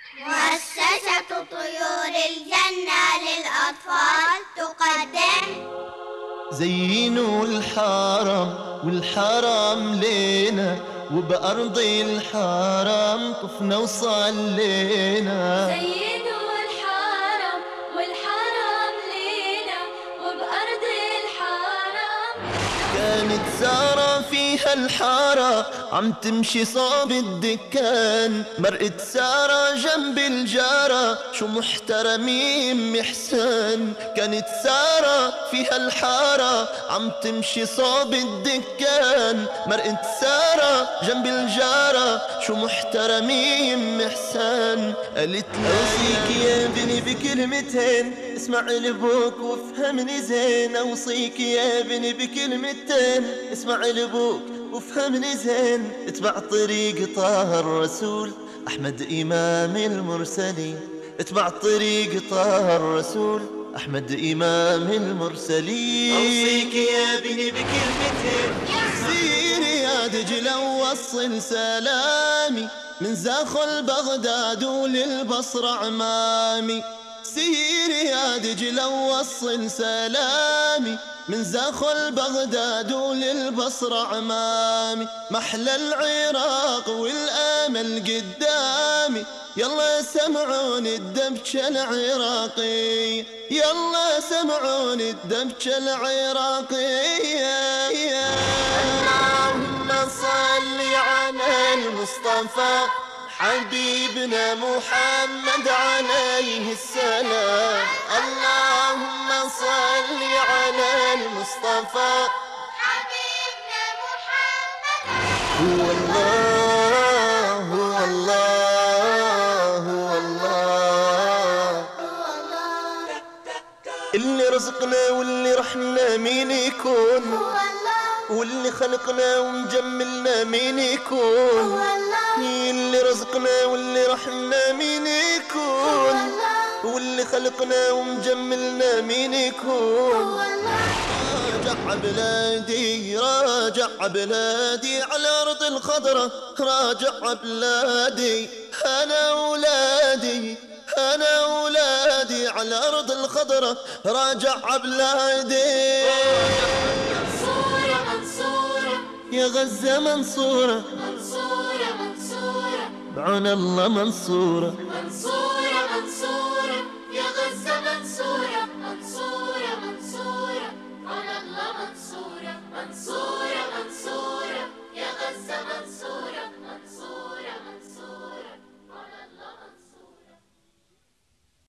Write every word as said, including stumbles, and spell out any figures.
مؤسسة طيور الجنة للأطفال تقدم زينوا الحرم والحرم لينا، وبأرض الحرم طفنا وصلينا. زينوا الحرم والحرم لينا، وبأرض الحرم كانت سارة فيها الحارة عم تمشي صوب الدكان، مرقت سارة جنب الجارة شو محترمين محسان. كانت سارة فيها الحارة عم تمشي صوب الدكان، مرقت سارة جنب الجارة شو محترمين محسان. قالت اوصيك يا بني بكلمتين، اسمع لابوك وافهمني زين. اوصيك يا بني بكلمتين، اسمع لابوك وافهمني زين. اتبع طريق طه الرسول أحمد إمام المرسلين، اتبع طريق طه الرسول أحمد إمام المرسلين. أوصيك يا بني بكلمتين، سيري يا دجلة ووصل سلامي من زاخل بغداد وللبصرة عمامي. سيري يا دجلة ووصل سلامي من زاخل بغداد وللبصرة عمامي. محلى العراق والامل قدامي، يلا سمعون الدبكة العراقي، يلا سمعون الدبكة العراقية. اللهم صل على المصطفى حبيبنا محمد عليه السلام. اللهم صل على المصطفى حبيبنا محمد. هو الله هو الله هو الله هو الله اللي رزقنا واللي رحمنا مين يكون؟ هو الله واللي خلقنا ومجملنا مين يكون؟ هو الله اللي رزقنا واللي رحمنا مين يكون؟ واللي خلقنا ومجملنا مين يكون؟ راجع بلادي راجع بلادي على أرض الخضرة، راجع بلادي أنا أولادي أنا أولادي على أرض الخضرة، راجع بلادي. منصورة منصورة يا غزة منصورة منصورة منصورة بعون الله منصورة. منصورة